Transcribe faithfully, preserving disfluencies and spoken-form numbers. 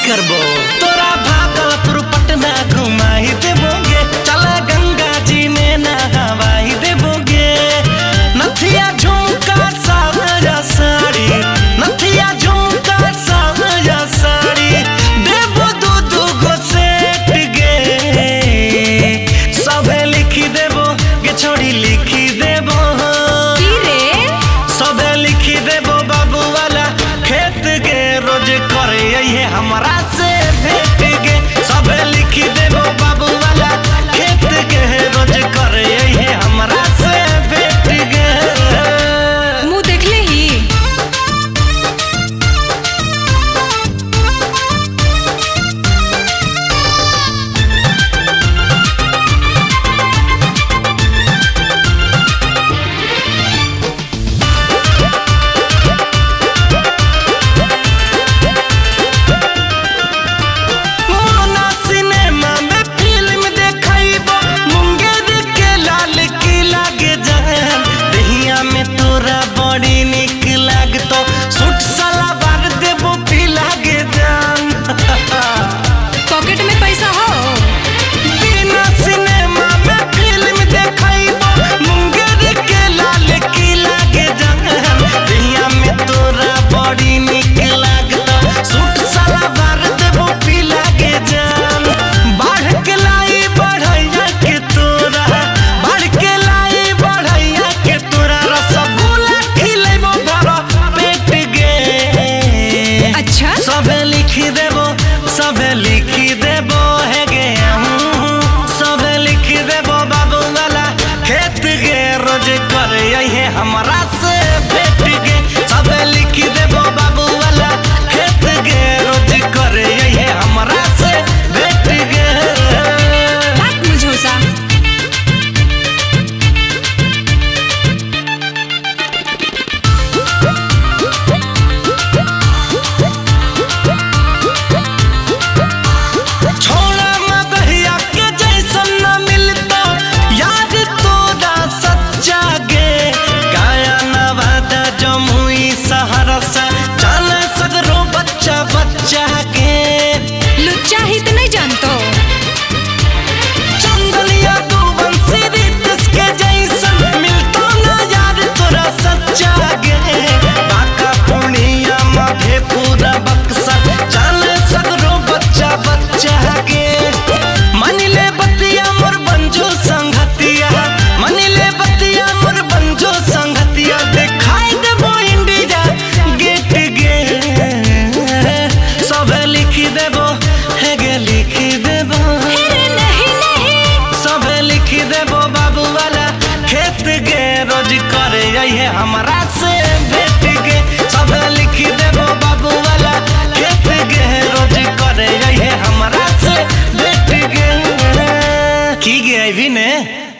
करबो तोरा भागलपुर पटना घुमाई देबोगे, चला गंगा जी में नहवाई देबोगे। नथिया झुमका सावरा साड़ी, नथिया झुमका सावरा साड़ी देबो दू दू गो सेट गे। सबे लिखी देबो गे छोड़ी लिखी देबो की रे सबे लिखी देबो बाबू वाला खेत गे। रोज करे ये हमरा से भेट गे, सबे लिखी देबो बाबू वाला खेत गे। रोज करे ये हमरा से भेट गे। मुँह देखले ही मोना सिनेमा में फिल्म देखइबो, मुंगेर के लाल किला के जहन। दहिया में तोरा बड़ी निक लागतो, सूट सलवार देबो पीला के जान। पॉकेट में पैसा हो बिना सिनेमा में फिल्म देखइबो, मुंगेर के लाल किला के जहन। दहिया में तोरा बड़ी निक लागतो, सूट सलवार देबो पीला के जान। बढ़ के लाई बढ़ैया के तोरा, बढ़ के लाई बढ़ैया के तोरा रसगुल्ला खिलेबो भरा पेट गे। अच्छा सबे लिखी देबो सबे लिखी देबो है गे हूँ। सबे लिखी देबो बाबू वाला खेत गे। रोज करे ये हमरा से भेट गे, सबे लिखी देबो बाबू वाला खेत गे। रोज करे ये हमरा से भेट गे। बात मुझोसा छोड़ा मदहिया के जैसन न मिलतो यार तोरा सच्चा गे। गाया नवादा जमुई सहरसा जाने सगरो बच्चा बच्चा गे। लुच्चा ही तो नहीं जानतो चंदलिया तू बंसी रितस के जैसन मिलतो ना यार तोरा सच्चा गे। बाका पूर्णिया मधेपुरा बक्सा जाने सगरो बच्चा बच्चा गे। मनिले बतिया मोर बंजो संगतिया, मनिले बतिया मोर बंजो संगतिया। देखाई देबो इंडिया गेट गे। सबे लिखी देबो है गे लिखी देबो अरे नहीं नहीं सबे लिखी देबो बाबू वाला खेत गे। रोज करे ये हमरा से भेट गे, सबे लिखी देबो बाबू वाला खेत गे। रोज करे ये हमरा से भेट गे। की गे अभी ने